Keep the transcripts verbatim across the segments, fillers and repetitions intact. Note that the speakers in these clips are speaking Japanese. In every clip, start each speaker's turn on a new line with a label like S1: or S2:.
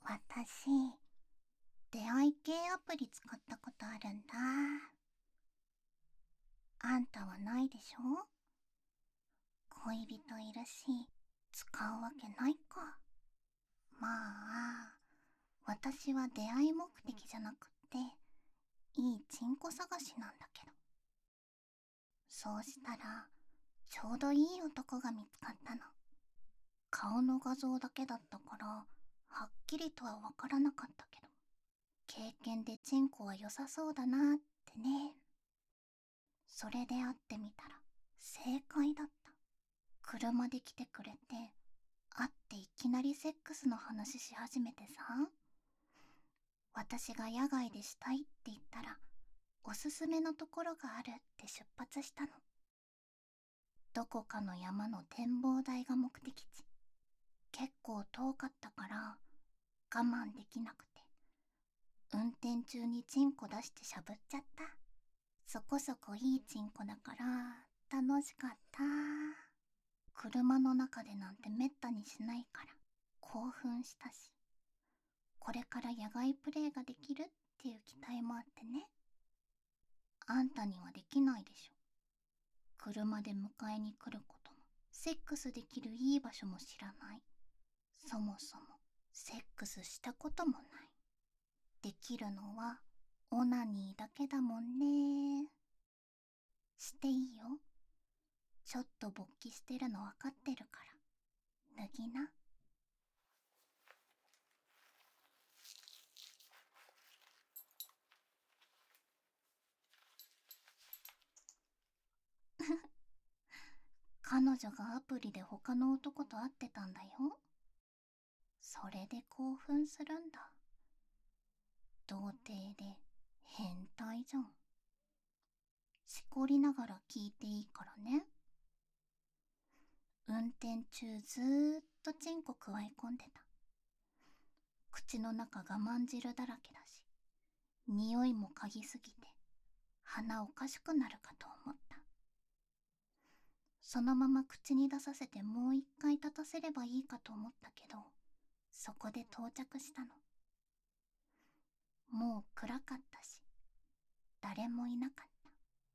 S1: 私、出会い系アプリ使ったことあるんだ。あんたはないでしょ？恋人いるし、使うわけないか。まあ、私は出会い目的じゃなくって、いいチンコ探しなんだけど。そうしたら、ちょうどいい男が見つかったの。顔の画像だけだったから、はっきりとはわからなかったけど、経験でチンコは良さそうだなってね。それで会ってみたら正解だった。車で来てくれて、会っていきなりセックスの話し始めてさ、私が野外でしたいって言ったら、おすすめのところがあるって出発したの。どこかの山の展望台が目的地。結構遠かったから我慢できなくて、運転中にチンコ出してしゃぶっちゃった。そこそこいいチンコだから楽しかった。車の中でなんてめったにしないから興奮したし、これから野外プレイができるっていう期待もあってね。あんたにはできないでしょ。車で迎えに来ることも、セックスできるいい場所も知らない。そもそもセックスしたこともない。できるのはオナニーだけだもんね。していいよ。ちょっと勃起してるのわかってるから、脱ぎな。彼女がアプリで他の男と会ってたんだよ。それで興奮するんだ。童貞で変態じゃん。しこりながら聞いていいからね。運転中ずーっとチンコくわえ込んでた。口の中我慢汁だらけだし、匂いも嗅ぎすぎて鼻おかしくなるかと思った。そのまま口に出させてもう一回立たせればいいかと思ったけど、そこで到着したの。もう暗かったし、誰もいなかった。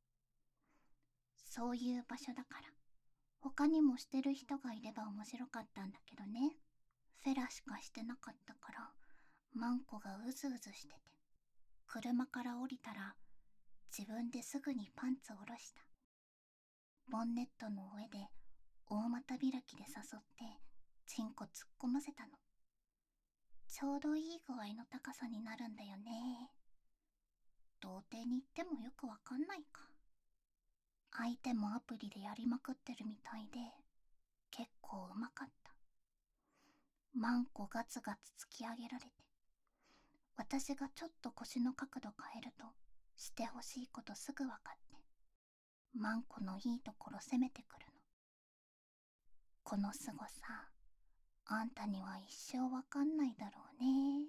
S1: そういう場所だから、他にもしてる人がいれば面白かったんだけどね。フェラしかしてなかったから、マンコがうずうずしてて、車から降りたら、自分ですぐにパンツを下ろした。ボンネットの上で大股開きで誘って、チンコ突っ込ませたの。ちょうどいい具合の高さになるんだよね。童貞に行ってもよくわかんないか。相手もアプリでやりまくってるみたいで、結構うまかった。マンコガツガツ突き上げられて、私がちょっと腰の角度変えると、してほしいことすぐわかって、マンコのいいところ攻めてくるの。この凄さ、あんたには一生わかんないだろうね。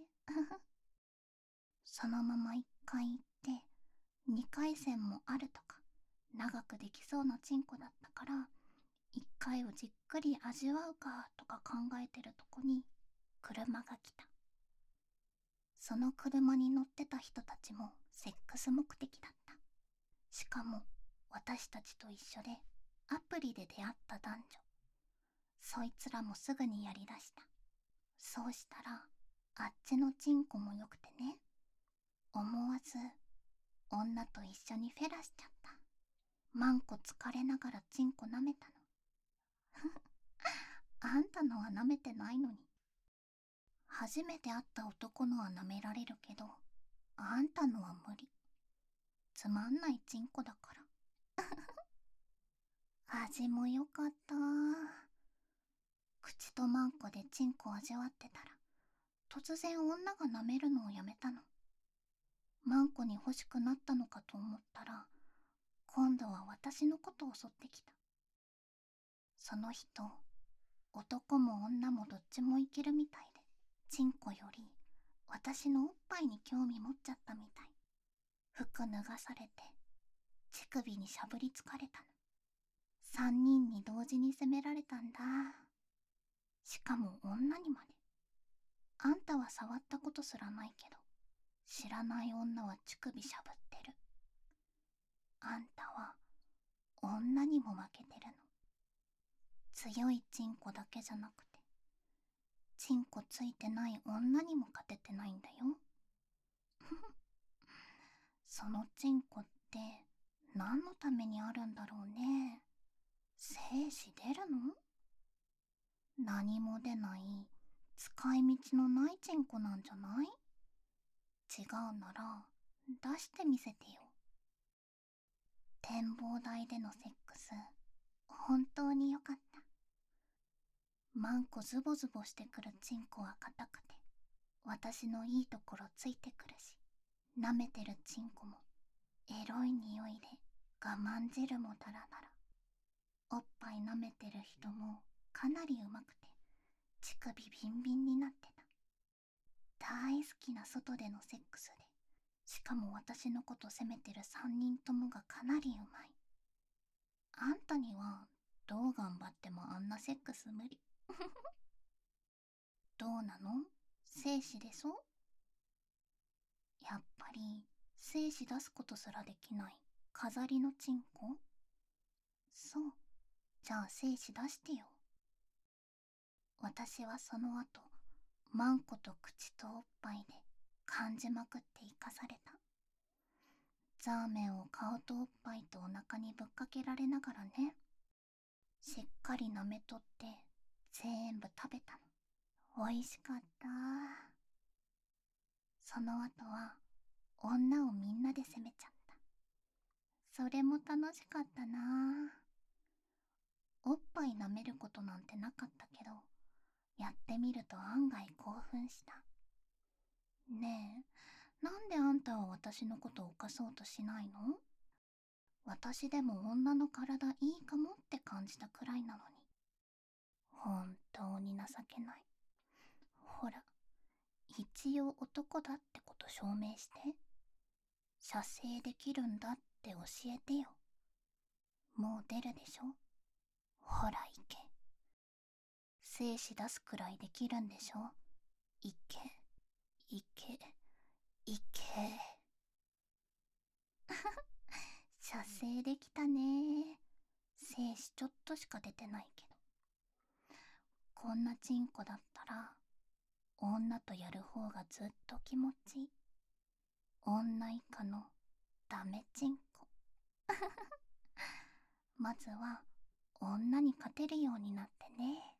S1: そのまま一回行って、二回戦もあるとか、長くできそうなチンコだったから、一回をじっくり味わうかとか考えてるとこに、車が来た。その車に乗ってた人たちもセックス目的だった。しかも、私たちと一緒で、アプリで出会った男女。そいつらもすぐにやりだした。そうしたら、あっちのチンコも良くてね。思わず、女と一緒にフェラしちゃった。マンコ疲れながらチンコ舐めたの。あんたのは舐めてないのに。初めて会った男のは舐められるけど、あんたのは無理。つまんないチンコだから。味も良かった。口とマンコでチンコ味わってたら、突然女が舐めるのをやめたの。マンコに欲しくなったのかと思ったら、今度は私のことを襲ってきた。その人、男も女もどっちもいけるみたいで、チンコより私のおっぱいに興味持っちゃったみたい。服脱がされて、乳首にしゃぶりつかれたの。三人に同時に責められたんだ。しかも女にまで。 あんたは触ったことすらないけど、知らない女は乳首しゃぶってる。あんたは女にも負けてるの。強いチンコだけじゃなくて、チンコついてない女にも勝ててないんだよ。そのチンコって何のためにあるんだろうね。精子出るの？何も出ない使い道のないチンコなんじゃない？違うなら出してみせてよ。展望台でのセックス、本当によかった。マンコズボズボしてくるチンコは硬くて、私のいいところついてくるし、舐めてるチンコもエロい匂いで我慢汁もダラダラ。おっぱい舐めてる人もかなりうまくて、乳首ビンビンになってた。大好きな外でのセックスで、しかも私のこと責めてるさんにんともがかなりうまい。あんたにはどう頑張ってもあんなセックス無理。どうなの？精子出そう？やっぱり精子出すことすらできない飾りのチンコ？そう。じゃあ精子出してよ。私はその後、マンコと口とおっぱいで感じまくって生かされた。ザーメンを顔とおっぱいとお腹にぶっかけられながらね。しっかり舐めとって全部食べたの。美味しかった。その後は女をみんなで責めちゃった。それも楽しかったな。おっぱい舐めることなんてなかったけど、やってみると案外興奮した。ねえ、なんであんたは私のことを犯そうとしないの？私でも女の体いいかもって感じたくらいなのに。本当に情けない。ほら、一応男だってこと証明して。射精できるんだって教えてよ。もう出るでしょ？ほら行け。精子出すくらいできるんでしょ？行け、行け、行け。射精できたね。精子ちょっとしか出てないけど。こんなチンコだったら女とやる方がずっと気持ちいい。女以下のダメチンコ。まずは女に勝てるようになってね。